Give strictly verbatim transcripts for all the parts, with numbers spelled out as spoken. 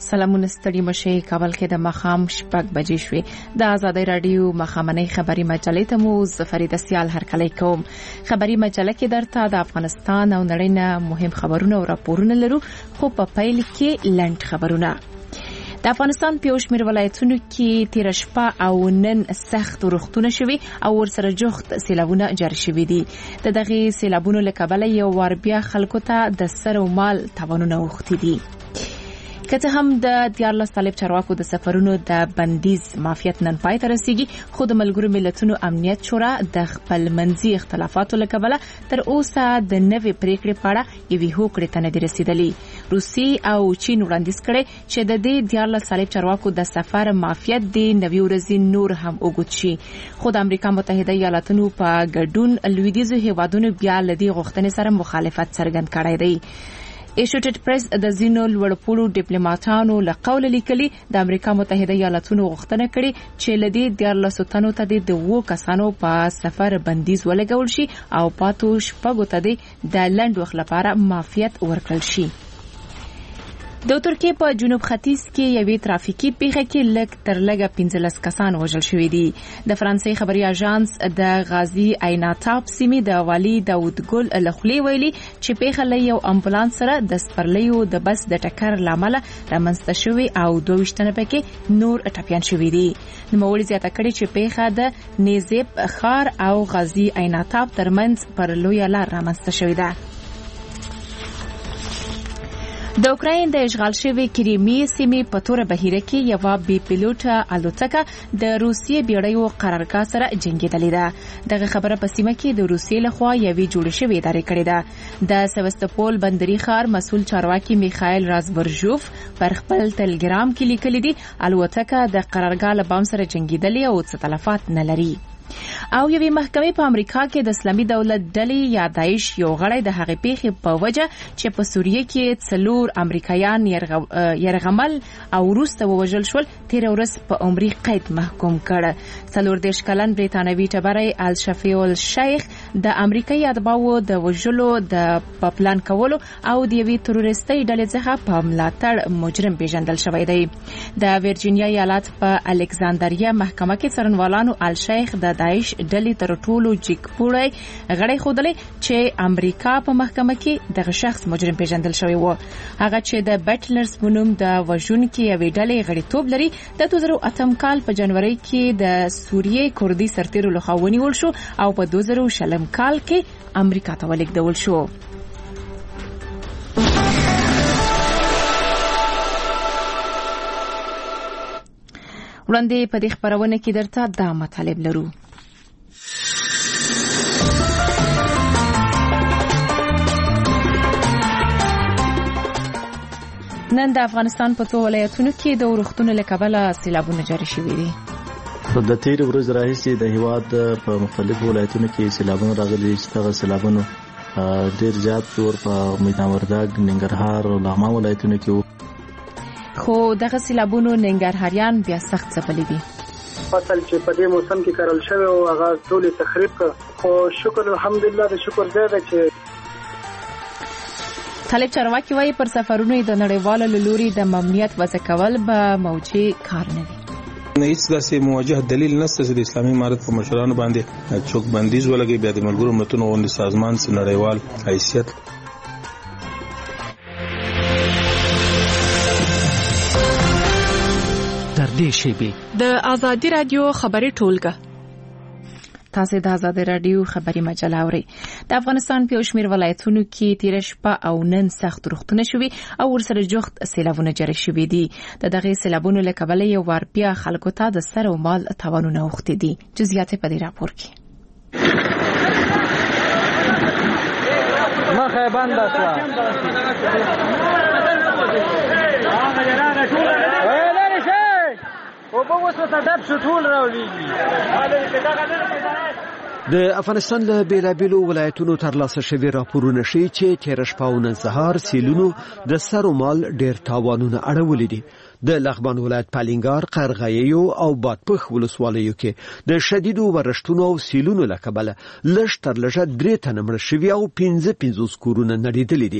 سلامونه ستړي مشه. کابل کې د ماښام شپږ بجې شوې. د آزادۍ رادیو ماښامنۍ خبري مجلې ته مو فرید سیال هرکلی کوم. خبري مجله کې درته د افغانستان او نړۍ نه مهم خبرونه او راپورونه لرو، خو په پیل کې لنډ خبرونه. د افغانستان په شمیر ولایتونو کې تیر شپه او نن سخت ورښتونه شوي او ورسره جوخت سیلابونه جاری شوي دي. د دغه سیلابونو له کبله یو وار بیا خلکو ته د سر او مال تاوانونه اوښتي دي. که څه هم د دیارلس طالب چارواکو د سفرونو د بندیز معافیت نن پای ته رسیږي، خو د ملګرو ملتونو امنیت شورا د خپل منځي اختلافاتو له کبله تر اوسه د نوې پریکړې په اړه یوې هوکړې ته نه دي رسیدلي. روسیې او چین وړاندیز کړی چې د دې دیارلس طالب چارواکو د سفر معافیت د نوي ورځې نور هم اوږد شي، خو د امریکا متحده ایالاتونو په ګډون لویدیځو هیوادونو بیا له دې غوښتنې سره مخالفت څرګند کړی دی. ایسوسییټډ پریس د ځینو لوړپوړو ډیپلوماټانو له قوله لیکلي د امریکا متحده ایالاتونو غوښتنه کړې چې له دې دیارلسو تنو ته د دوو کسانو په سفر بندیز ولګول شي او پاتو شپږو ته د لنډ وخت لپاره معافیت ورکړل شي. د ترکیې په جنوب ختیځ کې یوې ترافیکي پیښه کې لږ تر لږه پنځلس کسان وژل شوي دي. د فرانسې خبري اژانس د غازی عیناتاب سیمې د والي داود ګل له خولې ویلي چې پیښه له یو امبولانس سره د سپرلیو د بس د ټکر له امله رامنځته شوې او دوه ویشت تنه پکې نور ټپیان شوي دي. نوموړي زیاته کړې چې پیښه د نیزیب ښار او غازی عیناتاب ترمنځ پر لویه لار رامنځته شوې ده. د اوکراین د اشغال شوی کریمي سیمې په توره بهیره کې یو بي پیلوټه الوتکه د روسیې بیړیو قرارګاه سره جنګېدلې ده. دغه خبره په سیمه کې د روسیې لخوا یوې جوړې شوې ادارې کړې ده. د سیواستوپول بندري ښار مسؤل چارواکي میخایل رازبرژوف پر خپل ټلګرام کې لیکلي دي الوتکه د قرارګاه له بام سره جنګېدلې او څه تلفات نه لري. او یوې محکمې په امریکا کې د اسلامي دولت ډلې یا داعش یو غړی د هغې پیښې په وجه چې په سوریه کې څلور امریکایان یرغمل او وروسته ووژل شول تېره ورځ په عمري قید محکوم کړ. څلور دېرش کلن بریتانوي ټبری الشفیع الشیخ د امریکایي اتباعو د وژلو د پلان کولو او د یوې تروریستۍ ډلې څخه په ملاتړ مجرم پیژندل شوی دی. د ویرجینیا ایالت په الکساندریا محکمه کې څارنوالانو الشیخ د داعش ډلې تر ټولو جګپوړی غړی ښودلی چې امریکا په محکمه کې دغه شخص مجرم پیژندل شوی و. هغه چې د بټلرز په نوم د وژونکي یوې ډلې غړیتوب لري د دوه زره اتم کال په جنوري کې د سوریې کردي سرتیرو لخوا ونیول شو او په دوه زره شلم کال کې امریکا ته ولېږدول شو. وړاندې په دې خبرونه کې درته دا مطالب لرو. نن د افغانستان په څو ولایتونو کې د ورښتونو له کبله سیلابونه جاری شوي دي. د تیر ورځ راهیسې د هیواد په مختلفو ولایتونو کې سیلابونه راغلي چې دغه سیلابونه ډېر زیات تور په میدان وردګ، ننګرهار او لغمان ولایتونو کې وو، خو دغه سیلابونو ننګرهاریان بیا سخت ځپلي دي. فصل چې په دې موسم کې کرل شوی او هغه ټول تخریب کړ، خو شکر الحمدلله د شکر ځای ده چې طالب چارواکي وایي پر سفرونو د نړیوالو له لوري د ممنوعیت وضع کول به موجه کار نه وي. هیڅ داسې موجه دلیل نشته چې د اسلامي امارت په مشرانو باندې څوک بندیز ولګي بیا د ملګرو ملتونو غونډې سازمان سره نړیوال حیثیت. تر دې شیبې د آزادي رادیو خبري ټولګه تاسو د آزادي رادیو خبري مجله اورئ. د افغانستان په شمیر ولایتونو کې تیر شپه او نن سخت ورښتونه شوي او ورسره جوخت سیلابونه جاری شوي دي. د دغه سیلابونو له کبله یو وار بیا خلکو ته د سر او مال تاوانونه اوښتي دي. جزئیات په دې راپور کې. مخه بنده د افغانستان له بیلابیلو ولایتونو ترلاسه شوي راپورونه ښیي چې تېره شپه او نن سهار سیلونو د سر و مال ډېر تاوانونه اړولي دي. د لغمان ولایت پالینګار، قرغیو او بادپخ ولسوالیو کې د شدیدو ورښتونو او سیلونو له کبله لږ تر لږه درې تنه مړه شوي او پنځه پنځوس کورونه نړېدلي دي.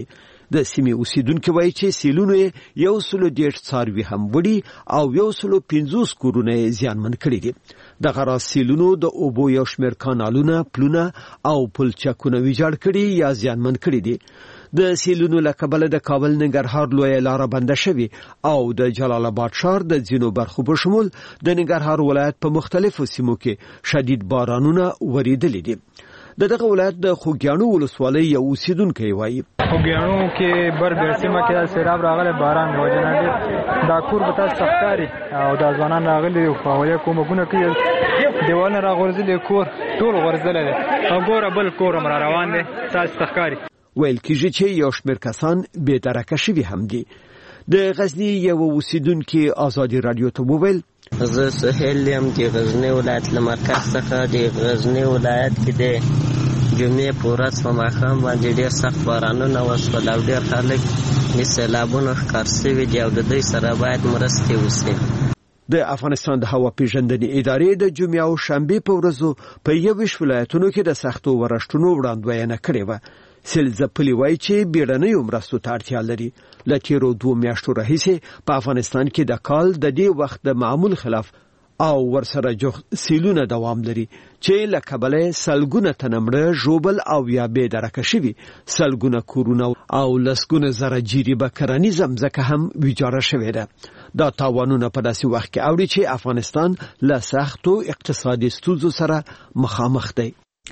د سیمې اوسیدونکو وایي چې سیلونو یو سلو دیرش څاروي هم وړي او یو سلو پنځوس کورونه زیانمن کړي دي. دغه راز سیلونو د اوبو یو شمېر کانالونه، پلونه او پلچکونه ویجاړ کړي یا زیانمن کړي دي. د سیلونو له کبله د کابل ننګرهار لویه لاره بنده شوې او د جلال آباد ښار د ځینو برخو په شمول د ننګرهار ولایت په مختلفو سیمو کې شدید بارانونه وریدلي دي. د دغه ولایت د خوږیاڼو ولسوالۍ یو اوسیدونکی وایي خوږیاڼو کې بر ډېر سیمه کې سیلاب راغلی، باران د وجې نه ډېر دا کور به تاسو سختکاري او دا ځوانان راغلي دي په اولیا کومکونه کوي، دیوالونه راغورځېدلي، کور ټول غورځېدلی دی او ګوره بل کور هم را روان دی تاسو سختکاري. ویل کېږي چې یو شمېر کسان بې درکه شوي هم دي. د غزني یو اوسیدونکي ازادي راډیو ته وویل زه سهیل یم د غزني ولایت له مرکز څخه. د غزني ولایت کې د جمعې په ورځ په ماښام باندې ډېر سخت بارانونه وشول او ډېر خلک د سیلابونو ښکار شوي دي او د دوی سره باید مرستې وشي. د افغانستان د هوا پیژندنې ادارې د جمعې او شنبې په ورځو په یوویشت ولایتونو کې د سختو ورښتونو وړاندوینه کړې وه. سیل ځپلي وایي چې بیړنیو مرستو ته اړتیا لري. له تېرو دوو میاشتو راهیسې په افغانستان کې د کال د دې وخت د معمول خلاف او ورسره جوخت سیلونه دوام لري چې له کبله سلګونه تنه مړه، ژوبل او یا بې درکه شوي، سلګونه کورونه او لسګونه زره جریبه کرنیزه مځکه هم ویجاړه شوې ده. دا تاوانونه په داسې وخت کې اوري چې افغانستان له سختو اقتصادي ستونزو سره مخامخ دی.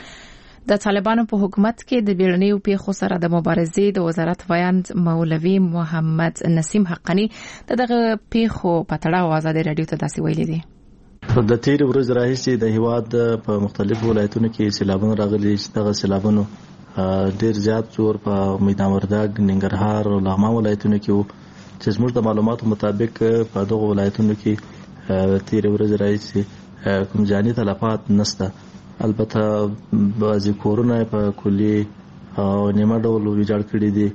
د طالبانو په حکومت کې د بیړنیو پیښو سره د مبارزې د وزارت ویاند مولوي محمد نسیم حقانی دغه پیښو په تړاو ازادي رادیو ته داسې ویلي دي. د تیر ورځ راهیسې د هیواد په مختلفو ولایتونو کې سیلابونه راغلي چې دغه سیلابونو ډیر زیات زور په میدان وردګ، ننګرهار او لغمان ولایتونو کې وو چې زموږ د معلوماتو مطابق په دغه ولایتونو کې تیر ورځ راهیسې کوم جاني تلفات نشته. البته بعضی کورونه په کلی او نیمه ډول ویجاړ کړي دي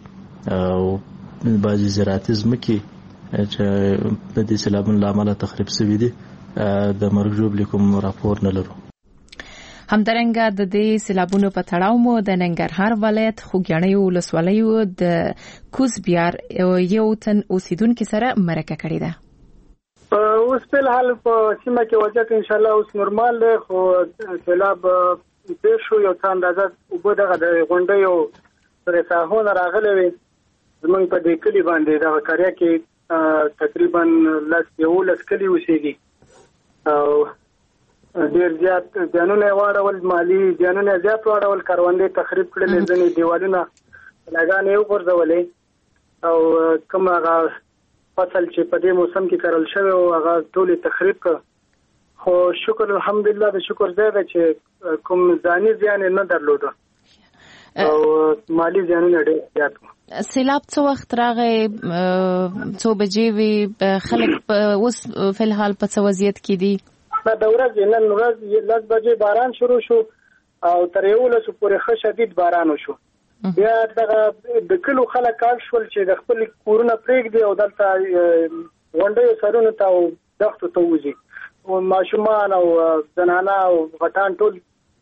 او بعضی زراعتي ځمکې چې د دې سیلابونو له امله تخریب شوي دي د مرګ ژوبلې کوم راپور نه لرو. همدارنګه د دې سیلابونو په تړاو مو د ننګرهار ولایت خوږیاڼي ولسوالۍ د کوزبیار یو تن اوسیدونکو سره مرکه کړې ده. اوس په حال په سیمه کې وضعیت ان شاء الله اوس نورمال دی، خو سیلاب پیښ شو یو څه اندازه اوبه دغه د غونډۍ او پرې ساحونه راغلي وي. زمونږ په دې کلي باندې دغه قریه کې تقریبا لس یولس کلي اوسېږي او ډېر زیات زیانونه یې واړول، مالي زیانونه یې زیات واړول، کروندې تخریب کړلې، ځینې دیوالونه لګانې یې وغورځولې او کوم هغه فصل چې په دې موسم کې کرل شوی او هغه ټول تخریب کړ. خو شکر الحمدلله د شکر ځای ده چې کوم ځاني زیان نه درلوده او مالی زیانونه ډېر زیات وو. سیلاب څو وخت راغی، څو بجې وي، خلک اوس په الحال په څه وضعیت کې دي؟ د ورځې نن ورځ لس بجې باران شروع شو او تر یولسو پورې ښه شدید باران وشو. بیا دغه د کلو خلک کار شول چې د خپل کورونه پرېږدي او دلته غونډیو سرونو ته او دښتو ته وځي او ماشومان او زنانه او غټان ټول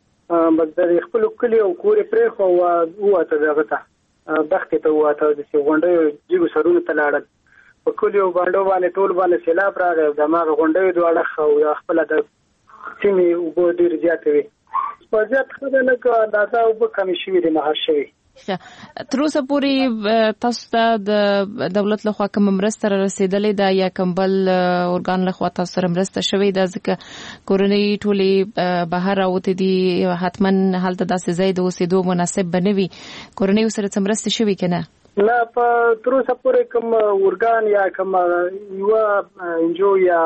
د خپل کلي او کور پرېښو او ووته دغه ته دښتې ته ووته د غونډیو جګو سرونو ته لاړل. په کلي او باندو باندې ټول باندې سیلاب راغی او د هغه غونډیو دواړه او یا خپله د سیمې اوبه ډېرې زیاتې وي. په زیات ښه ده نه که اندازه اوبه کمې شوي دي مهار شوي. تر اوسه پورې تاسو ته د دولت لخوا کوم مرسته رسیدلې ده یا کوم بل ارګان لخوا تاسو سره مرسته شوې ده؟ ځکه کورنۍ ټولې بهر راوتې دي، حتما هلته داسې ځای د اوسېدو مناسب به نه وي. کورنۍ سره څه مرسته شوې که نه؟ نه، په تر اوسه پورې کوم ارګان یا کوم یوه انجو یا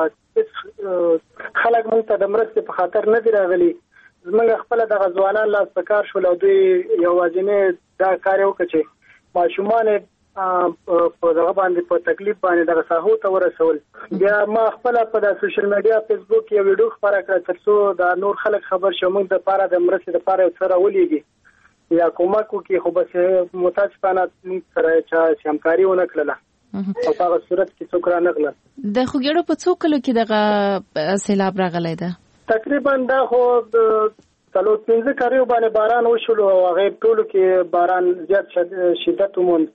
خلک موږ ته د مرستې په خاطر نه دي راغلي. زمونږ خپله دغه ځوانان لاس په کار شول او دوی یوازینی دا کار یې وکړه چې ماشومان یې په دغه باندې په تکلیف باندې دغه ساحو ته ورسول. بیا ما خپله په د سوشل میډیا فیسبوک یو ویډیو خپاره کړه تر څو د نور خلک خبر شي موږ دپاره د مرستې دپاره یو څه راولېږي یا کومک وکړي. خو بس متاسفانه موږ سره چا همکاري ونه کړله او په هغه صورت کې څوک رانغلل. د خوږیاڼو په څو کلو کې دغه سیلاب راغلی ده؟ تقریبا دا خو څلور پنځه کاریو باندې باران وشول او هغه ټولو کې باران زیات شدت وموند.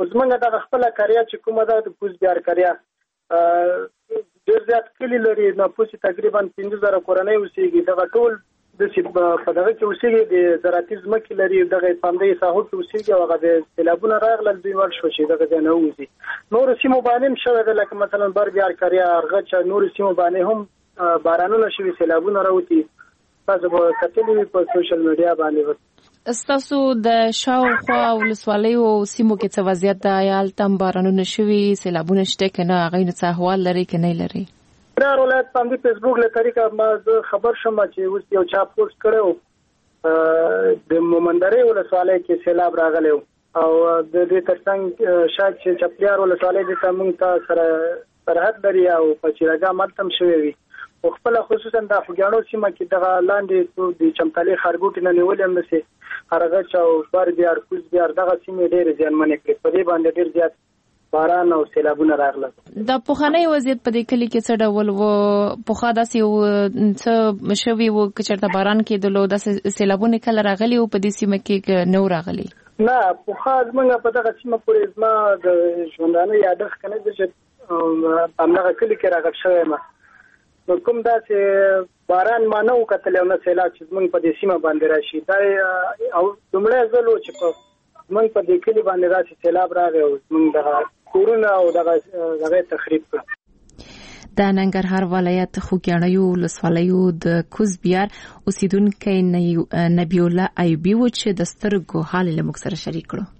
زمونږ د خپل کاریا چې کومه ده د کوز بیار کاریا ډېر زیات کلی لري، نفوس تقریبا پنځه زره کورنۍ اوسېږي. دغه ټول د په دغه کې اوسېږي د زراعتي ځمکې لري، دغه پامدې ساحو کې اوسېږي او هغه د سیلابونه راغلل دوی ور شو چې دغه ځای نه وځي. نورو سیمو باندې هم شوی ده، لکه مثلا بر بیار کاریا، ارغچ، نورو سیمو باندې هم بارانونه شوي، سیلابونه راوتي. تاسو به کتلي په سوشل میډیا باندې. ستاسو د شاوخوا ولسوالیو سیمو کې څه وضعیت ده؟ یا هلته بارانونه شوي، سیلابونه شته که نه؟ هغوی نه څه احوال لري که نه لري؟ فرار ولایت باندې فیسبوک له طریقه ما زه خبر شوم چې اوس یو چا پوسټ کړی د مومندرې ولسوالۍ کې سیلاب راغلی او د دې ترڅنګ شاید چې چپلیار ولسوالۍ دلته موږ ته سره سرحد لري او په چیراګام هلته هم شوی وي. خو خپله خصوصا د خوږیاڼو سیمه کې دغه لاندې د چمتالې ښارګوټي نه نیولې هم نسي، ارغچ او بر بیار، کوز بیار، دغه سیمې ډېرې زیانمنې کړې. په دې باندې ډېر زیات باران او سیلابونه راغلل. د پخوانی وضعیت په دې کلي کې څه ډول و؟ پخوا داسې څه شوي و که چېرته باران کېدلو، داسې سیلابونه کله راغلي و په دې سیمه کې که نه و راغلي؟ نه، پخوا زموږ په دغه سیمه پورې زما د ژوندانه یادښت که نه ده چې همدغه کلي کې راغب شوی یم. نو کوم داسې باران ما نه و کتلی او نه سیلاب چې زموږ په دې سیمه باندې راشي. دا او لومړی ځل و چې په زموږ په دې کلي باندې داسې سیلاب راغی او زموږ دغه کورونه او دغه دغه تخریب کړ. د ننګرهار ولایت خوږیاڼیو ولسوالیو د کوز بیار اوسیدونکی نبی الله ایوبي و چې د سترګو حال له موږ سره شریک کړو.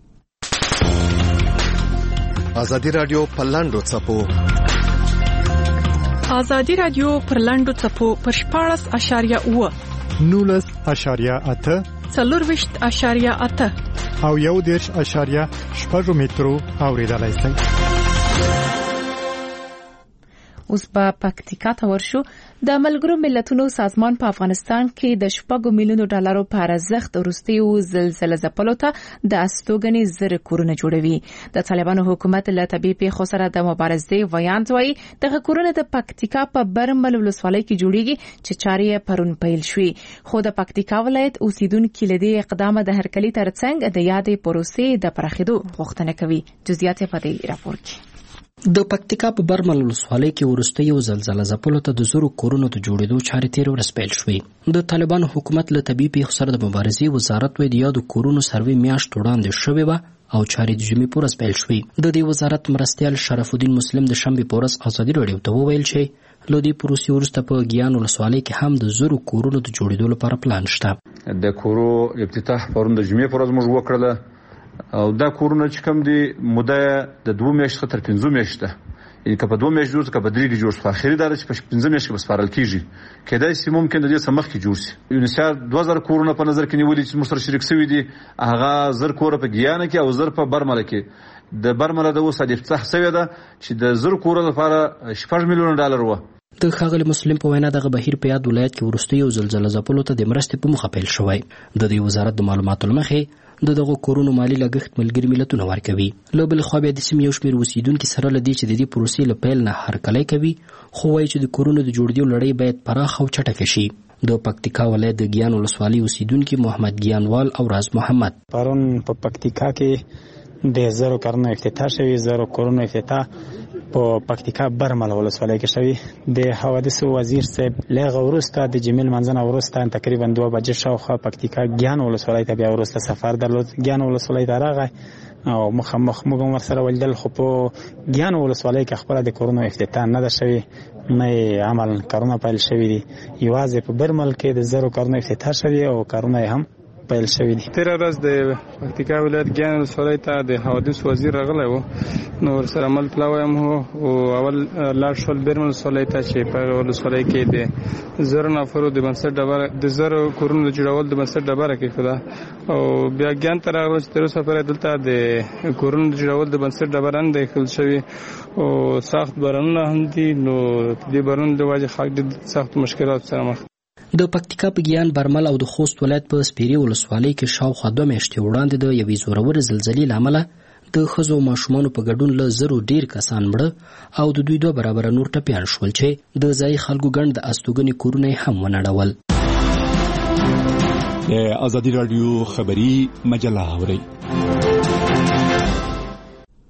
ازادي رادیو په لاندو څپو ازادي رادیو پر لاندو څپو پر شپاړس اشاریه اوه نولس اشاریه اته څلورویشت اشاریه اته او یو دېرش اشاریه شپږ مترو اوریدلای شئ. اوس په پکتیکا ته ورشو. د ملګرو ملتونو سازمان په افغانستان کې د شپږو میلیونو ډالرو په ارزښت وروستیو زلزلې ځپلو ته د استوګنې زر کورونه جوړوي. د طالبانو حکومت له طبیعي پیښو سره د مبارزې ویاند وایي دغه کورونه د پکتیکا په برمل ولسوالۍ کې جوړیږي چې چارې پرون پیل شوې. خو د پکتیکا ولایت اوسیدونکو له دې اقدامه د هرکلي ترڅنګ د یادې پروسې د پراخېدو غوښتنه کوي. جزئیات په دې راپور کې. د پکتیکا په برمل ولسوالۍ کې وروسته یو زلزلې ځپلو ته د زرو کورونو د جوړېدو چارې تیر ورځ پیل شوې. د طالبانو حکومت له طبیعي پیښو سره د مبارزې وزارت وایي د یادو کورونو سروې میاشت وړاندې شوې وه او چارې د جمعې په ورځ پیل شوې. د دې وزارت مرستیال شرف الدین مسلم د شنبې په ورځ ازادي راډیو ته وویل چې له دې پروسې وروسته په ګیان ولسوالۍ کې هم د زرو کورونو د جوړېدو لپاره پلان شته. د کورو افتتاح پرون د جمعې په ورځ موږ وکړله او دا کورونه چې کوم دي موده د دوه میاشتو تر پنځو میاشتو یعنی که په دوه میاشتو جوړ که په درې کې جوړ شي. اخري دا چې په پنځه میاشتو کې بسپارل کیږي. کېدای شي ممکن د دې سمخ کې جوړ شي. یونیسار دوه زره کورونه په نظر کې نیولې چې موږ سره شریک شوي دي. هغه زر کور په ګیانه کې او زر په برمله کې. د برمله د اوس د افتتاح شوی ده چې د زر کور لپاره شپږ میلیونه ډالر و. د ښاغلي مسلم په وینا دغه بهیر په یاد ولایت کې وروسته یو زلزلې ځپلو ته د مرستې په موخه پیل شوی. د دې وزارت د معلوماتو له مخې د دغه کورونو مالی لګښت ملګري ملتونه ورکوي. له بل خوا بیا د سیمې یو شمېر اوسیدونکي سره له دې چې د دې پروسې له پیل نه هرکلی کوي خو وایي چې د کورونو د جوړېدو لړۍ باید پراخه او چټکه شي. د پکتیکا ولایت د ګیان ولسوالۍ اوسیدونکي محمد ګیانوال او راز محمد پرون په پکتیکا کې د زرو کورونو افتتاح شوی. زرو کورونو افتتاح په پکتیکا برمل ولسوالۍ کې شوی. د حوادثو وزیر صاحب لږ وروسته د جمیل منځنه وروسته تقریبا دوه بجې شاوخوا پکتیکا ګیان ولسوالۍ ته بیا وروسته سفر درلود. ګیان ولسوالۍ ته راغی او مخامخ موږ هم ورسره ولیدل. خو په ګیان ولسوالۍ کې خپله د کورونو افتتاح نه ده شوې، نه عمل کارونه پیل شوي دي. یوازې په برمل کې د زرو کارونه افتتاح شوي او کارونه هم پیل شوی دي. تیر ورځ د پکتیکا ولایت ګیان ولسوالۍ ته د حوادث وزیر راغلی و نو ورسره عمل پلاوی هم و او اول لاړ شول برمل ولسوالۍ ته چې په ولسوالۍ کې د زرو نفرو د بنسټ ډبره د زرو کورونو د جوړول د بنسټ ډبره کېښوده او بیا ګیان ته راغلو چې تر اوسه پورې دلته د کورونو د جوړول د بنسټ ډبره نه ده ایښودل شوې او سخت بارانونه هم دي. نو د بارانونو د وجې خلک د سختو مشکلاتو سره مخ. د پکتیکا په ګیان برمل او د خوست ولایت په سپیري ولسوالۍ کې شاوخوا دوه میاشتې وړاندې د یوې زورورې زلزلې له امله د ښځو او ماشومانو په ګډون له زرو ډیر کسان مړه او د دوی دوه برابره نور ټپیان شول چې د ځایي خلکو ګڼ د استوګنې کورونه هم ونړول. د ازادي راډیو خبري مجله اورئ.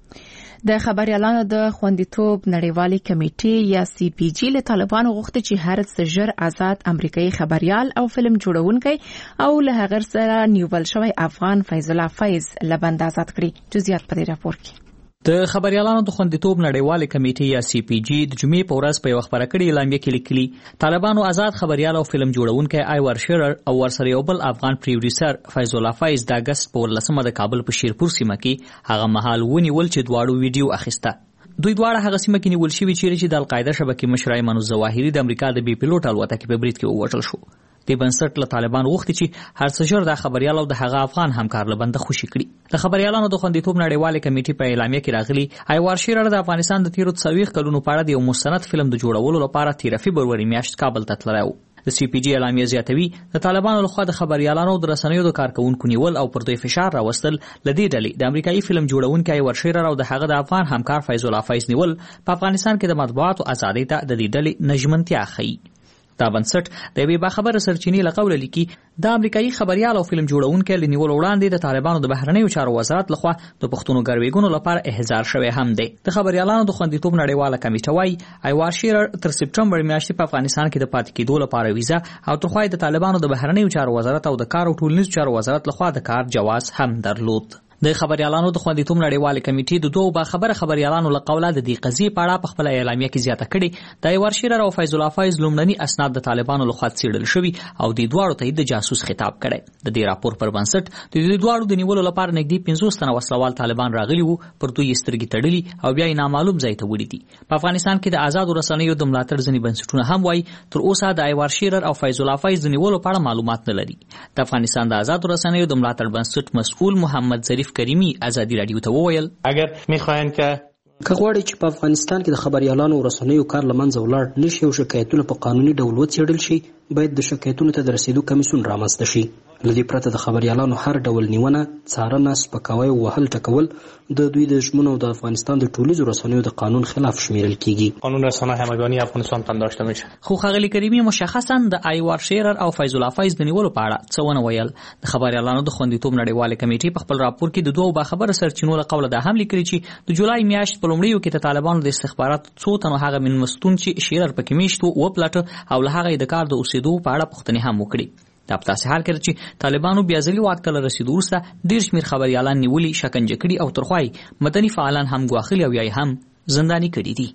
د خبريالانو د خوندیتوب نړیوالې کمیټې یا سی پی جی له طالبانو غوښتي چې هر څه ژر آزاد امریکایي خبريال او فلم جوړونکی او له هغه سره نیول شوی افغان فیض الله فیض لبند آزاد کړي. جزئیات په دې راپور کې. د خبريالانو د خوندیتوب نړیوالې کمیټې یا سی پی جی د جمعې په ورځ په یو خبره کړې اعلامیه کې لیکلي طالبانو آزاد خبريال او فلم جوړونکی ایوار شیرر او ورسره یو بل افغان پروډوسر فیض الله فیض د اگست په ورلسمه د کابل په شیرپور سیمه کې هغه مهال ونیول چې دواړو ویډیو اخیسته. دوی دواړه هغه سیمه کې نیول شوي چې د القاعده شبکې مشر ایمن الظواهري د امریکا د بي پیلوټ الوتکې په برید کې ووژل شو. د بنسټ له طالبان غوښتي چې هر څه ژر د خبريال او د هغه افغان همکار لبند خوشي کړي. د خبريالانو د خوندیتوب نړیوالې کمیټې په اعلامیه کې راغلي ایوار شیرر د افغانستان د تیرو څلوېښت کلونو په اړه د یو مستند فلم د جوړولو لپاره تیر فبروري میاشت کابل ته تللی و. د سی پی جی اعلامیه زیاتوي د طالبانو لخوا د خبريالانو د رسنیو د کارکونکو نیول او پر دوی فشار راوستل لدې ډلې د امریکایي فلم جوړونکي ایوار شیرر او د هغه د افغان همکار فیض الله فیض نیول په افغانستان کې د مطبوعاتو ازادۍ ته د دې ډلې نژمنتیا ښیي. دا بنسټ د یوې باخبره سرچینې له قوله لیکي د امریکایي خبريال او فلم جوړونکي له نیولو وړاندې د طالبانو د بهرنیو چارو وزارت لخوا د پښتونو ګرویګونو لپاره احضار شوی هم دی. د خبريالانو د خوندیتوب نړیواله کمیټه وايي ایوار شیرر تر سپټمبر میاشتې په افغانستان کې د پاتې کېدو لپاره ویزا او تر خو د طالبانو د بهرنیو چارو وزارت او د کار او ټولنیزو چارو وزارت لخوا د کار جواز هم درلود. د خبريالانو د خوندیتوب نړیوالې کمیټې د دوه باخبره خبريالانو له قوله د دې قضیې په اړه په خپل اعلامیه کې زیاته کړې د ایوار شیرر او فیض الله فیض لومړني اسناد د طالبانو لخوا څېړل شوي او د دواړو ته د جاسوس خطاب کړی. د دې راپور پر بنسټ د دې دواړو د نیولو لپاره نږدې پنځوس تنه وسلوال طالبان راغلي وو پر دوی سترګې تړلي او بیا یې نامعلوم ځای ته وړي دي. په افغانستان کې د آزادو رسنیو د ملاتړ ځینې بنسټونه هم وایي تر اوسه د ایوار شیرر او فیض الله فیض د نیولو په اړه معلومات نه لري. د افغانستان د آزادو رسنیو د ملاتړ بنسټ مسؤل محمد ظریف کریمی ازادي رادیو ته وویل اگر میخواین که که غواړي چې په افغانستان کې د خبريالانو او رسنیو کار لمنځه ولاړ نشي او شکایتونه په قانوني ډول وڅېړل شي باید د شکایتونو ته د رسیدو کمیسیون رامنځته شي. له دې پرته د خبريالانو هر ډول نیونه څارنه سپکاوی او وهل ټکول د دوی د ژمنو د افغانستان د ټولیزو رسنیو د قانون خلاف شمیرل کیږي. قانون رسانه همگانی افغانستان پنداشته میشه. خو ښاغلي کریمي مشخصا د ایوار شیرر او فیض الله فیض د نیولو په اړه څه ونه ویل. د خبريالانو د خوندیتوب نړیوالې کمیټې په خپل راپور کې د دوه باخبره سرچینو له قوله دا هم لیکلي چې د جولای میاشت په لومړیو کې د طالبانو د استخباراتو څو تنو هغه مېلمستون چې شیرر پکې میشت وپلټه او له هغه د کار د اوسېدو په اړه پوښتنې هم وکړي. دا په تاسې حال کې چې طالبانو بیا ځلې واک ته له رسېدو وروسته ډېر شمېر خبريالان نیولي شکنجه کړي او تر خوا یې مدني فعالان هم ګواښلي او یا یې هم زنداني کړي دي.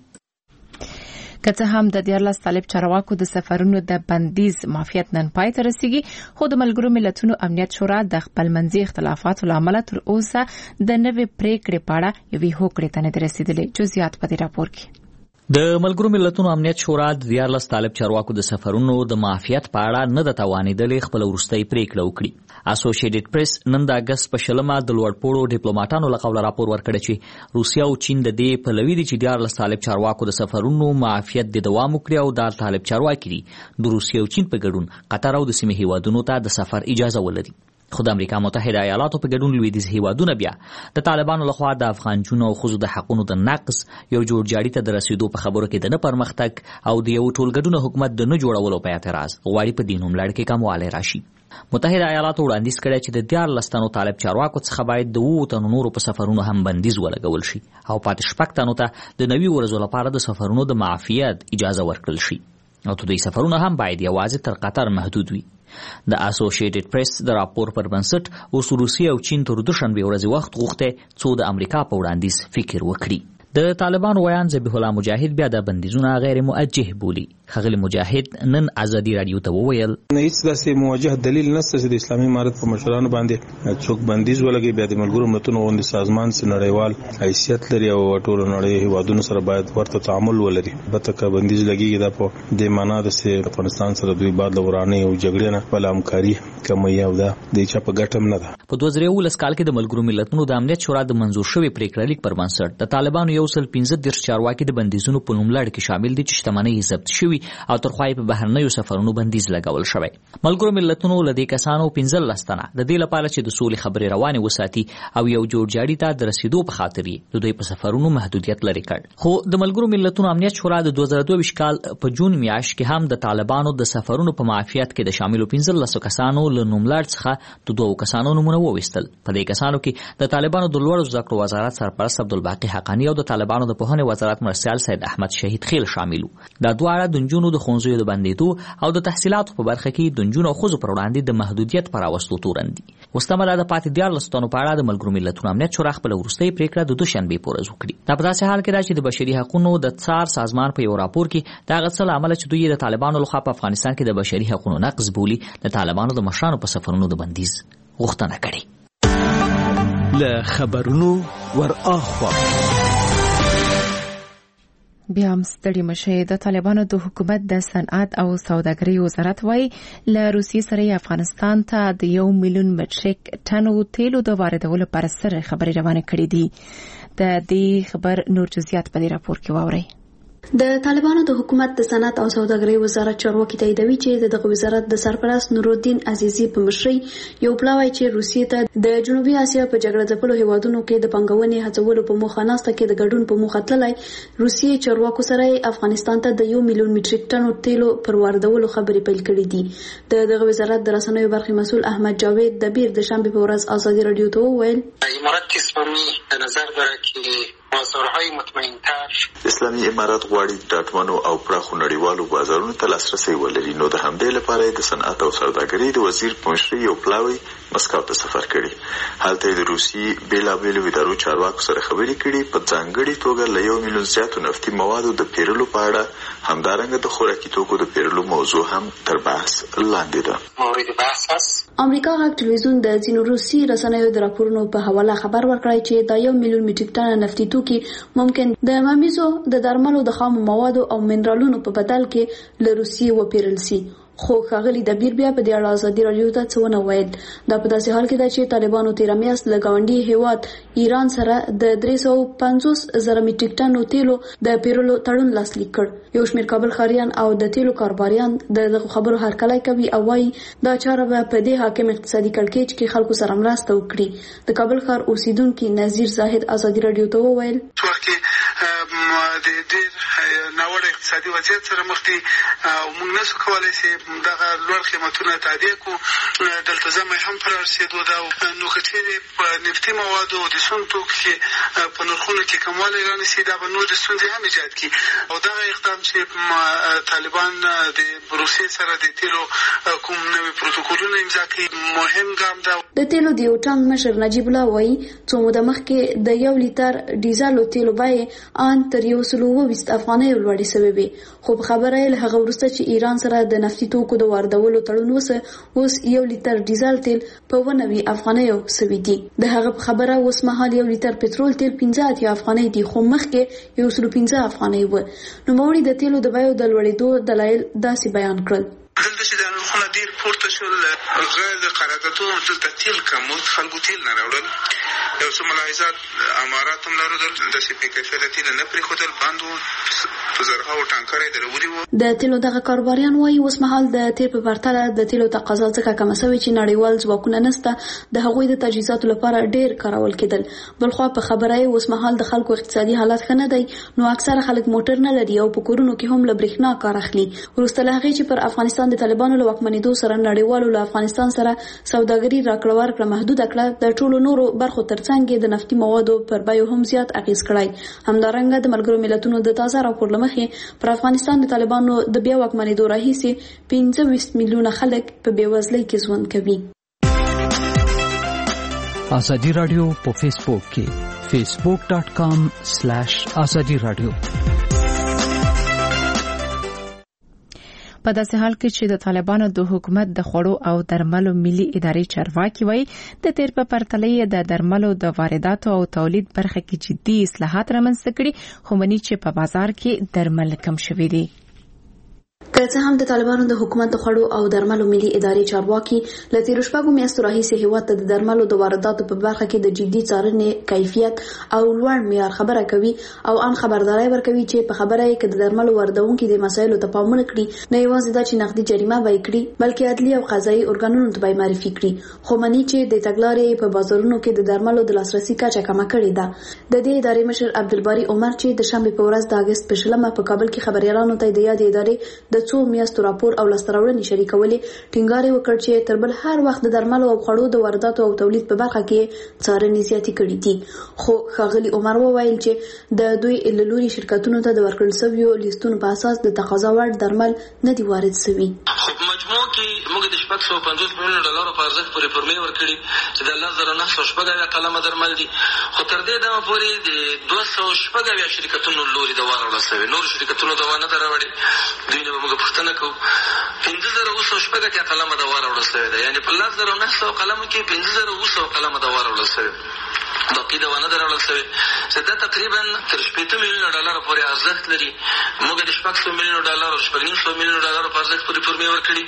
که څه هم د دیارلس طالب چارواکو د سفرونو د بندیز معافیت نن پای ته رسیږي خو د ملګرو ملتونو امنیت شورا د خپل منځي اختلافاتو له امله تر اوسه د نوې پریکړې په اړه یوې هوکړې ته نه دي رسېدلې. جزئیات په دې راپور کې. د ملګرو ملتونو امنیت شورا د دیارلس طالب چارواکو د سفرونو د معافیت په اړه نه د توانېدلې خپل وروستۍ پریکړه وکړي. اسوسییټډ پریس نن د اګست په شلمه د لوړپوړو ډیپلوماټانو له قوله راپور ورکړی چې روسیا او چین د دې پلوي دي چې دیارلس طالب چارواکو د سفرونو معافیت د دوام وکړي او د طالب چارواکي دي د روسیا او چین په ګډون قطر او د سیمې هیوادونو ته د سفر اجازه ولري. خو د امریکا متحده ایالاتو په ګډون لویدیځ هیوادونه بیا د طالبانو لخوا د افغان جنو او ښځو د حقونو د نقض یو جوړجاړي ته د رسیدو په خبرو کې د نه پرمختګ او د یو ټولګډون حکومت د نه جوړولو په اعتراض غواړي په دې نوملړ کې کموالی راشي. متحده ایالاتو وړاندیز کړی چې د دیارلس تنو طالب چارواکو څخه باید د اووه تنو نورو په سفرونو هم بندیز ولګول شي او پاتې شپږ تنو ته د نوي ورځو لپاره د سفرونو د معافیت اجازه ورکړل شي او دوی سفرونه هم باید یوازې تر قطر محدود وي. د اسوسییټډ پریس د راپور پر بنسټ اوس روسیه او چین تر دوشنبه ورځې وخت غوښته څو د امریکا په وړاندیز فکر وکړي. د طالبانو ویان ذبیح الله مجاهد بیا د بندیزونه غیر موجه بولي. خغلی مجاهد نن ازادي رادیو ته وویل نه هیڅ داسې موجه دلیل نشته چې د اسلامي امارت په مشرانو باندې څوک بندیز ولګي. بیا د ملګرو ملتونو غونډې سازمان سره نړیوال حیثیت لري او ټول نړۍ هیوادونو سره باید ورته تعامل ولري. البته که بندیز لګي دا په دې معنی ده چې افغانستان سره دوی بعد لورانه او جګړې نه بل همکاري کوي او دا د چا په ګټم نه ده. په دوه زره یولس کال کې د ملګرو ملتونو د امنیت شورا د منظور شوی پریکړه لیک پر بنسټ د طالبانو یو سل پنځه دېرش چارواکي د بندیزونو په نوملړ کې شامل دي چې شتمنۍ ضبط شوي او تر خوا په بهرنیو سفرونو بندیز لګول شوی. ملګرو ملتونو له دې کسانو پنځلس تنه د دې لپاره چې د سولې خبرې روانې وساتي او یو جوړجاړي ته د رسیدو په خاطر یې د دوی په سفرونو محدودیت لري کړ. خو د ملګرو ملتونو امنیت شورا د دوه زره دوه ویشت کال په جون میاشت کې هم د طالبانو د سفرونو په معافیت کې د شاملو پنځلس کسانو له نوملړ څخه د دوه کسانو نومونه وویستل. په دې کسانو کې د طالبانو د لوړو زده کړو وزارت سرپرست عبدالباقي حقانی او د د طالبانو د پوهنې وزارت مرستیال سید احمد شهید خیل شامل وو. دا دواړه د نجونو د ښوونځیو د بندېدو او د تحصیلاتو په برخه کې د نجونو او ښځو پر وړاندې د محدودیت پر راوستو تورن دي. وستمه د پاتې دیارلسو تنو په اړه د ملګرو ملتونو امنیت شورا خپله وروستۍ پریکړه د دوشنبې په ورځ وکړي. دا په داسې حال کې ده چې د بشري حقوقو د څار سازمان په یو راپور کې د هغه څه له امله چې دوی د طالبانو لخوا په افغانستان کې د بشري حقوقو نقض بولي د طالبانو د مشرانو په سفرونو د بندیز غوښتنه کړې. له خبرونو ور اخوا بیا هم ستړي مشه. د طالبانو د حکومت د صنعت او سوداګرۍ وزارت وايي له روسیې سره افغانستان ته د یو میلیون مټریک ټنو تیلو د واردولو پر سر خبرې روانه کړې دي. د دې خبر نور جزئیات په دې راپور کې واورئ. د طالبانو د حکومت د صنعت او سوداګرۍ وزارت چارواکي تاییدوي چې دغه وزارت د سرپرست نورالدین عزیزي په مشرۍ یو پلاوی چې روسیې ته د جنوبي اسیا په جګړه ځپلو هیوادونو کې د پنګونې هڅولو په موخه ناسته کې د ګډون په موخه تللی روسیې چارواکو سره افغانستان ته د یو میلیون مټریک ټنو تیلو پر واردولو خبرې پیل کړې دي. د دغه وزارت د رسنیو برخې مسؤل احمد جاوید د بیر د شنبه په ورځ ازادي رادیو ته وویل امارات اسلامی د نظر بره کې بازارهای مطمئن‌تر اسلامي امارات غواړي ډاټمنو او پراخو نړیوالو بازارونو ته لاسرسي ولري. نو د همدې لپاره د صنعت او سوداګرۍ د وزیر په مشرۍ یو پلاوی مسکو ته سفر کړي. هلته د روسي بیلابیلو ادارو چارواکو سره خبرې کړي. په ځانګړي توګه له یو میلیون زیاتو نفتي موادو د پیرلو په اړه همدارنګه د خوراکي توکو د پیرلو موضوع هم تر بحث لاندې ده. مورد بحث است. امریکا غږ ټلویزیون د ځینو روسي رسنیو د راپورونو په حواله خبر ورکړی چې د یو میلیون مټریک ټن نفتي توکي ممکن د ممیزو د درملو د خام موادو او منرالونو په بدل کې له روسیې وپیرل سي. خو ښاغلي دبیر بیا په دې اړه ازادي رادیو ته څه ونه ویل. دا په داسې حال کې ده چې طالبانو تیره میاشت له ګاونډي هیواد ایران سره د درې سوه پنځوس زره مټریک ټنو تیلو د پیرلو تړون لاسلیک کړ. یو شمېر کابل ښاریان او د تیلو کاروباریان دغه خبرو هرکلی کوي او وایي دا چاره به په دې حاکم اقتصادي کړکېچ کې خلکو سره مرسته وکړي. د کابل ښار اوسیدونکي نذیر زاهد ازادي رادیو ته وویل د ډېر ناوړه اقتصادي وضعیت سره مخ دي او موږ نشو کولی چې دغه لوړ قیمتونه تعدیه کړو. دلته زمه هم پر رسېدو ده. نو که چیرې په نفتي موادو او د سون توکو کې په نرخونو کې کموالی رانیسي دا به نورې ستونزې هم ایجاد کړي. او دغه اقدام چې طالبان د روسیې سره د تیلو کوم نوي پروتوکولونه امضا کړي مهم ګام ده. د تیلو د یو ټانک مشر نجیب الله وایي څو موده مخکې د یو لیتر ډیزلو تیلو بیې ان تر یو سل اووه ویشت افغانۍ لوړې شوې وې. خو په خبره یې له هغه وروسته چې ایران سره د نفتي توکو د واردولو تړون وسه اوس یو لیتر ډیزل تیل په اووه نوي افغانیو سوي دي. د هغه په خبره اوس مهال یو لیتر پټرول تیل پنځه اتیا افغانۍ دي خو مخکې یو سل پنځه افغانۍ و. نوموړي د تیلو د بیو د لوړېدو دلایل داسې بیان کړل. دلته چې د نرخونه ډېر پورته شول هغه د قراردادونو دلته تیل کم و خلکو تیل نه راوړل. یو څه ملاحظات امارات هم لرل داسې بې کیفیته تیل نه پرېښودل بند وو په زرهاوو ټانکره یې درولي وو. د تیلو دغه کاروباریان وایي اوس مهال د تیل په پرتله د تیلو تقاضا ځکه کمه سوې چې نړیوال ځواکونه نشته د هغوی د تجهیزاتو لپاره ډېر کارول کېدل. بلخوا په خبره یې اوس مهال د خلکو اقتصادي حالت ښه نه دی نو اکثره خلک موټر نه لري او په کورونو کې هم له برېښنا کار اخلي. وروسته له هغې چې پر افغانستان د طالبانو له واکمنېدو سره نړیوالو له افغانستان سره سوداګري راکړه ورکړه محدوده کړه د ټولو نورو برخو ترڅنګ د نفتي موادو پر بیو هم زیات اغیز کړی. همدارنګه د ملګرو ملتونو د تازه راپور له مخې پر افغانستان د طالبانو د بیا واکمنېدو راهیسې پنځه ویشت میلیونه خلک په بېوزلۍ کې ژوند کوي. ازادي رادیو په فیسبوک کې فیسبوک ډاٹ کام سلیش ازادي رادیو. په داسې حال کې چې د طالبانو د حکومت د خوړو او درملو ملي ادارې چارواکي وایي د تیر په پرتله د درملو د وارداتو او تولید برخه کې جدي اصلاحات رامنځته کړي خو مني چې په بازار کې درمل کم شوي دي. که څه هم د طالبانو د حکومت د خوړو او درملو ملي ادارې چارواکي له تیرو شپږو میاشتو راهیسې هېواد ته د درملو د وارداتو په برخه کې د جدي څارنې کیفیت او لوړ معیار خبره کوي او ان خبرداری ورکوي چې په خبره یې که د درملو واردونکي د مسایلو ته پام ونه کړي نه یوازې دا چې نقدي جریمه به یې کړي بلکې عدلي او قضایي ارګانونو ته به یې معرفي کړي. خو مني چې د تګلارې په بازارونو کې د درملو د لاسرسي کچه کمه کړې ده. د دې ادارې مشر عبدالباري عمر چې د شنبې په ورځ د اګست په شلمه په کابل کې خبريالانو ته د یادې ادارې د د څو میاشتو راپور او لاسته شریکولې ټینګار وکړ چې تر بل هر وخت د درملو او خوړو د وارداتو او تولید په برخه کې څارنې زیاتې کړې دي. خو ښاغلي عمر وویل چې د دوی له لوري شرکتونو ته د ورکړل شویو لیستونو په اساس د تقاضا وړ درمل نه دي وارد شوي. خو په مجموع کې موږ د شپږ سوه پنځوس میلیونو ډالرو په ارزښت پورې فورمې ورکړي چې د لس زره نهه سوه شپږ اویا قلمه درمل دي. خو تر دې دمه پورې د دوه سوه شپږ اویا شرکتونو لوري دوا راوړل شوې. نورو شرکتونو دوا نه ده راوړې. دوی نه به موږ پوښتنه کوو. پنځه زره اووه سوه شپږ اتیا قلمه دوا راوړل شوې ده، یعنې په لس زره نهه سوه قلمو کې پنځه زره اووه سوه قلمه دوا راوړل شوې. باقي دوا نه ده راوړل شوې چې دا تقریبا تر شپېته میلیونه ډالرو پورې ارزښت لري. موږ د شپږ سوه میلیونو ډالرو شپږ نیم سوه میلیونو ډالرو په ارزښت پورې فورمې ورکړي،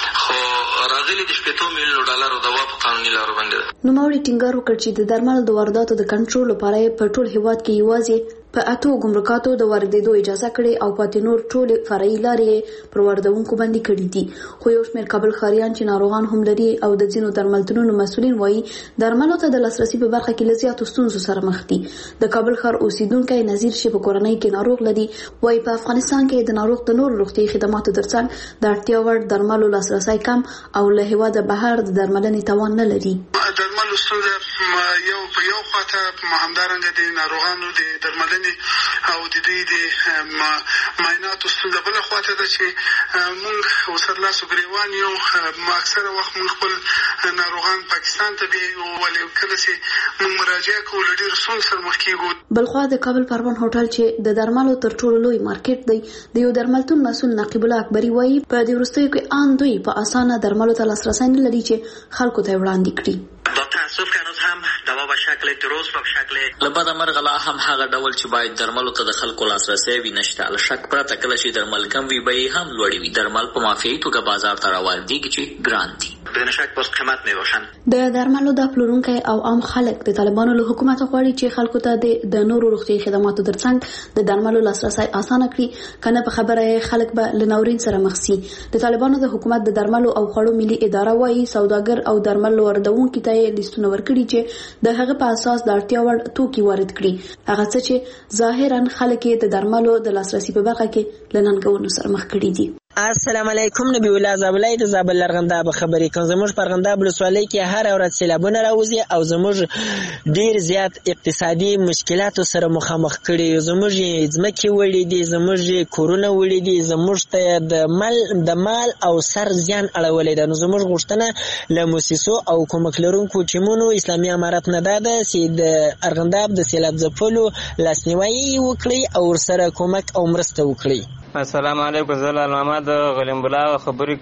خو راغلي د شپېتو میلیونو ډالرو دوا په قانوني لارو باندې ده. نوموړي ټینګار وکړ چې د درملو د وارداتو د کنټرول لپاره په ټول هیواد کې یوازې په اتو ګمرکاتو د واردېدو اجازه کړې او پاتې نور ټولې فرعي لارې پر واردونکو باندې کړي دي. خو یو شمېر کابل ښاریان چې ناروغان هم لري او د ځینو درملتونونو مسؤلین وایي درملو ته د لاسرسي په برخه کې له زیاتو ستونزو سره مخ دي. د کابل ښار اوسیدونکی نظیر چې په کورنۍ کې ناروغ لري وایي په افغانستان کې د ناروغ د نورو روغتیايي خدماتو ترڅنګ د اړتیا وړ درملو لاسرسی کم او له هېواده بهر د درملنې توان نه لري. درملو ستونزه یو په یو خواته همدارنګه د ناروغانو د درملنې او د دوی د معایناتو ستونزه بله خواته ده چې موږ ورسره ګریوان یو اکثره وخت موږ خپل ناروغان پاکستان ته بیایو، ولې کله چې موږ مراجعه کوو له ډېرو ستونزو سره مخ کېږو. بلخوا د کابل پروان هوټل چې د درملو تر ټولو لوی مارکیټ دی د یو درملتون مسؤل نقیب الله اکبري وایي په دې وروستیو کې ان دوی په اسانه درملو ته لاسرسی نه لري چې خلکو ته وړاندې کړي. با تاسف که هنوز هم دوا به شکل درست و به شکل لبد مرغ لا هم هغه ډول چې باید درملو ته د خلکو لاسرسی وي نشته. له شک پرته کله چې درمل کم وي بیې هم لوړې وي. درمل په معافیتي توګه بازار ته راواردېږي چې ګران دي. بدون شک باز قیمت میباشند. د درملو د پلورونکي او عام خلک د طالبانو له حکومت غواړي چې خلکو ته د نورو روغتیايي خدماتو ترڅنګ د درملو لاسرسی اسانه کړي، کنه په خبره خلک به له ناورین سره مخ شي. د طالبانو د حکومت د درملو او خوړو ملي اداره وایي سوداګر او درمل واردونکو ته لیستونه ورکړي چې د هغه په اساس د اړتیا وړ توکي وارد کړي، هغه څه چې ظاهرا خلک د درملو د لاسرسي په برخه کې لننګونو سره مخ کړي دي. السلام علیکم. نبی الله زابلای د زابل لرغنداب خبرې کوم. زموږ پرغنداب ولسوالۍ کې هر ورځ سیلابونه راوځي او زموږ ډیر زیات اقتصادي مشکلاتو سره مخامخ کړي. زموږ ځمکې وړي دي، زموږ کورونه وړي دي، زموږ ته د مال د مال او سر زیان اړولې ده. نو زموږ غوښتنه له موسسو او کومک لرونکو ټیمونو اسلامي امارت نه ده چې د ارغنداب د سیلاب ځپلو لاسنیوي وکړي او ورسره کومک او مرسته وکړي. السلام علیکم. زه لال محمد غلیم بلا خبرې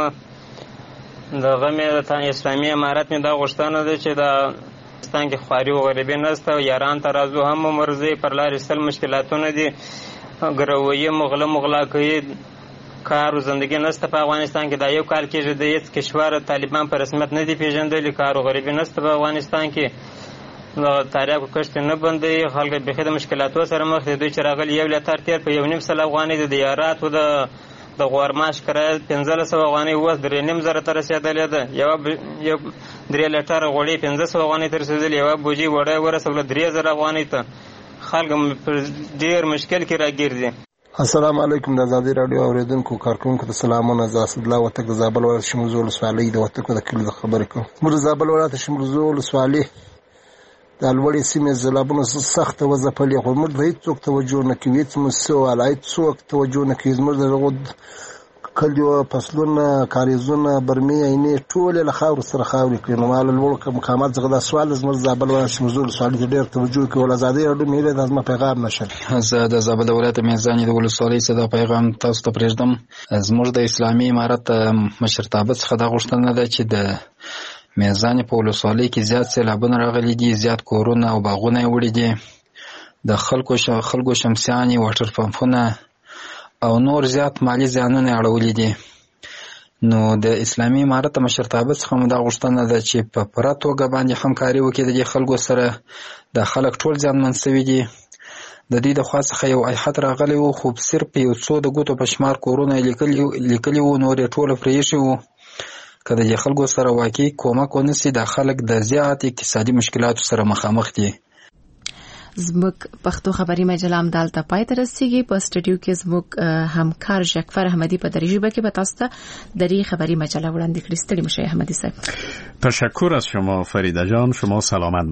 کوم. د غمې د اسلامي امارت مې دا غوښتنه ده چې د افغانستان کې خواري او غریبي نشته، یاران ته راځو هم مرزي پر لارې سل مشکلاتونه دي، ګرویه مغله مغلا کوي، کار او زندگی نشته په افغانستان کې. دا یو کال کېږي د هیڅ کشور طالبان په رسمیت نه دي پیژندلي، کار او غریبي نشته په افغانستان کې. د تاریخو کشت نه بندي، خلک بخې د مشکلاتو سره مخ دي. دوی چې راغلي یو لتر تیر په یو نیم سل افغانۍ د دیاراتو د د غورماش کرایه پنځلس سوه افغانۍ اوس درې نیم زره ته رسېدلې ده. یو درې لټره غوړي پنځه سوه افغانۍ ته رسېدلې، یوه بوجي وړی ورسوله درې زره افغانۍ ته. خلک ډېر مشکل کې راګرځي. السلام علیکم. د ازادي راډیو اوریدونکو کارکونکو ته سلامونه. زه اسدالله وتک د زابل ولایت شمولزو ولسوالۍ د وتکو د کلي د خبرې کوم. موږ د زابل ولایت شمولزو ولسوالۍ د لوړې سیمې زلابونو سخته وځپلې، خو موږ ته هېڅوک توجه نه کوي، هېڅ موسسه والا هېڅوک توجه نه کوي. زموږ د دغو کلیو فصلونه، کاریزونه، برمې، عینې ټولې له خاورو سره خاورې کړي. نو ما له لوړو مقامات څخه دا سوال ده، زموږ زابل ولایت شمولزو ولسوالۍ ته ډېر توجه وکړي. ول ازادي راډیو مې هیله ده زما پیغام نشل. زه د زابل ولایت میزانې د ولسوالۍ څخه دا پیغام تاسو ته پرېږدم. زموږ د اسلامي امارت مشرتابه څخه دا غوښتنه ده چې د میزانې په ولسوالۍ کې زیات سیلابونه راغلي دي، زیات کورونه او باغونه یې وړي دي، د خلکو خلکو شمسیانې، واټر پمپونه او نور زیات مالي زیانونه یې اړولي دي. نو د اسلامي امارت مشرتابه څخه مو دا غوښتنه ده چې په پوره توګه باندې همکاري وکړي د دې خلکو سره. د خلک ټول زیانمن سوي دي. د دوی د خوا څخه یو ایحت راغلی و، خو صرف یو څو د ګوتو په شمار کورونه یې لیکلي وو، نور یې ټوله پرې ایښي وو. که د دې خلکو سره واقعي کومک ونه سي، دا خلک د زیات اقتصادي مشکلاتو سره مخامخ دي. زموږ پښتو خبري مجله هم دالته پای ته رسیږي. په سټډیو کې زموږ همکار جعفر احمدي په دري ژبه کې به تاسو ته دري خبري مجله وړاندې کړي. ستړي مشه احمدي صاحب. تشکر از شما فریده جان. شما سلامت